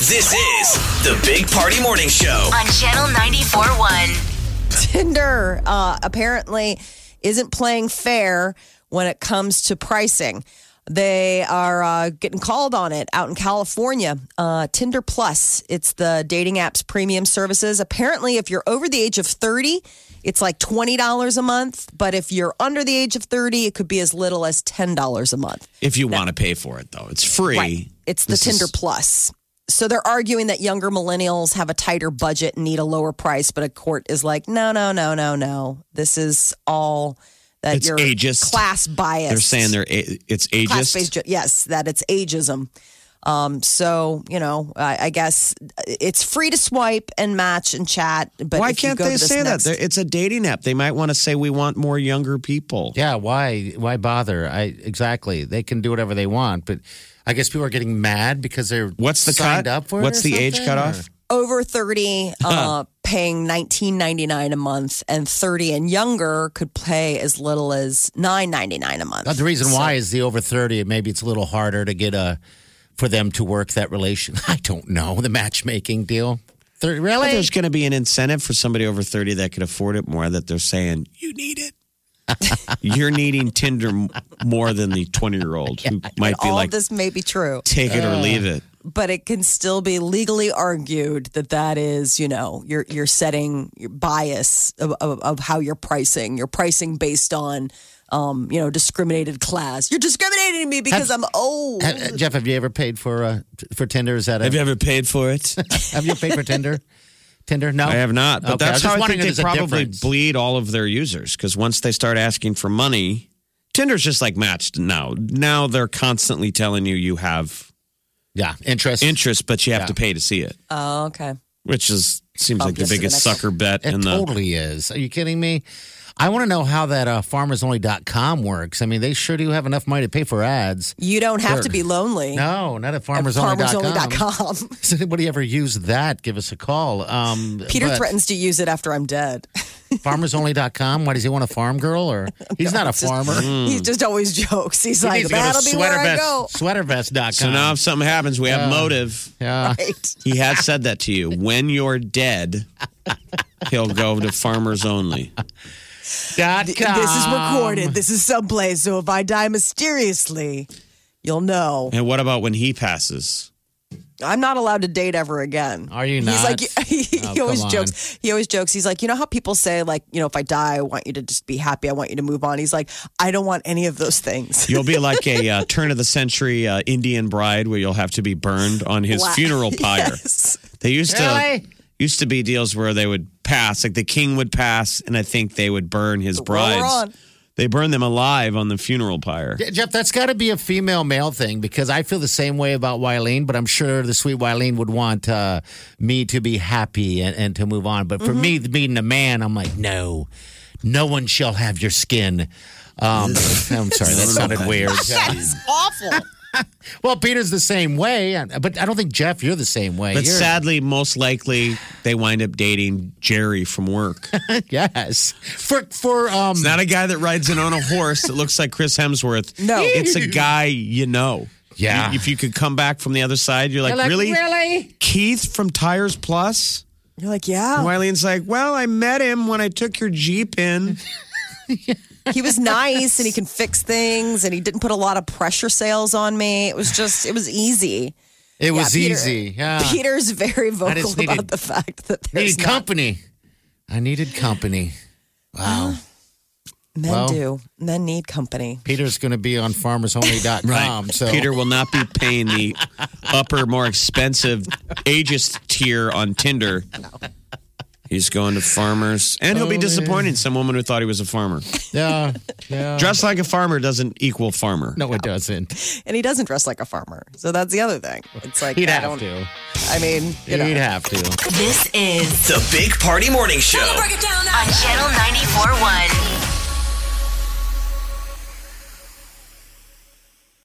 This is the Big Party Morning Show on Channel 94.1. Tinder apparently isn't playing fair when it comes to pricing. They are getting called on it out in California. Tinder Plus, it's the dating app's premium services. Apparently, if you're over the age of 30, it's like $20 a month. But if you're under the age of 30, it could be as little as $10 a month. If you want to pay for it, though. It's free. Right. It's the Tinder Plus. So they're arguing that younger millennials have a tighter budget and need a lower price. But a court is like, no. This is all... that it's you're ageist. Class biased. They're saying it's ageist. Class-based, yes, that it's ageism. So, I guess it's free to swipe and match and chat. But why if you can't go they to this say next- that? It's a dating app. They might want to say we want more younger people. Yeah, why bother? Exactly. They can do whatever they want, but I guess people are getting mad because they're What's the signed cut? up for it. What's or the age something, cutoff? Over 30, paying $19.99 a month, and 30 and younger could pay as little as $9.99 a month. The reason why is the over 30. Maybe it's a little harder to get for them to work that relation. I don't know, the matchmaking deal. 30, really? But there's going to be an incentive for somebody over 30 that could afford it more. That they're saying you need it. You're needing Tinder more than the 20-year-old who might be all like, of this may be true. take it or leave it. But it can still be legally argued that is, you're setting your bias of how you're pricing. You're pricing based on, discriminated class. You're discriminating me because I'm old. Jeff, have you ever paid for Tinder? Have you ever paid for it? Have you paid for Tinder? Tinder? No, I have not. But Okay, that's how I think there's they a probably difference. bleed all of their users. Because once they start asking for money, Tinder's just like matched now. Now they're constantly telling you have interest, but you have to pay to see it. Oh, okay. Which seems like the Yes, biggest the next sucker bet It in the. totally is. Are you kidding me? I want to know how that farmersonly.com works. I mean, they sure do have enough money to pay for ads. You don't have to be lonely. No, not at farmersonly.com. Farmersonly.com. Does anybody ever use that? Give us a call. Peter threatens to use it after I'm dead. Farmersonly.com? Why does he want a farm girl? Or he's not a farmer. He just always jokes. He's He like, needs to go to that'll be where I go. Sweatervest.com. So now if something happens, we have motive. Yeah. Right. He has said that to you. When you're dead, he'll go to Farmers Only. .com. This is recorded. This is someplace. So if I die mysteriously, you'll know. And what about when he passes? I'm not allowed to date ever again. Are you He's not? like, he always come on. jokes. He always jokes. He's like, you know how people say, like, if I die, I want you to just be happy. I want you to move on. He's like, I don't want any of those things. You'll be like a turn of the century Indian bride where you'll have to be burned on his Wow. funeral pyre. Yes. They used Really? to be deals where they would pass, like the king would pass, and I think they would burn his Roll her brides. on. They burn them alive on the funeral pyre. Jeff, that's got to be a female-male thing because I feel the same way about Wileen, but I'm sure the sweet Wileen would want me to be happy and to move on. But for me, being a man, I'm like, no one shall have your skin. I'm sorry, that sounded weird. That's awful. Well, Peter's the same way, but I don't think, Jeff, you're the same way. But sadly, most likely, they wind up dating Jerry from work. Yes. It's not a guy that rides in on a horse that looks like Chris Hemsworth. No. It's a guy you know. Yeah. If you could come back from the other side, you're like, really? Keith from Tires Plus? You're like, yeah. And Wileen's like, well, I met him when I took your Jeep in. He was nice and he can fix things and he didn't put a lot of pressure sales on me. It was easy. It was Peter- easy. Yeah. Peter's very vocal just about needed- the fact that there's Needed company. I needed company. Wow. Men need company. Peter's going to be on farmersonly.com. So Peter will not be paying the upper, more expensive ageist tier on Tinder. He's going to farmers. And he'll be disappointing some woman who thought he was a farmer. Yeah. Dressed like a farmer doesn't equal farmer. No, it doesn't. And he doesn't dress like a farmer. So that's the other thing. It's like, He'd have to. I mean, He'd have to. This is The Big Party Morning Show. on Channel 94.1.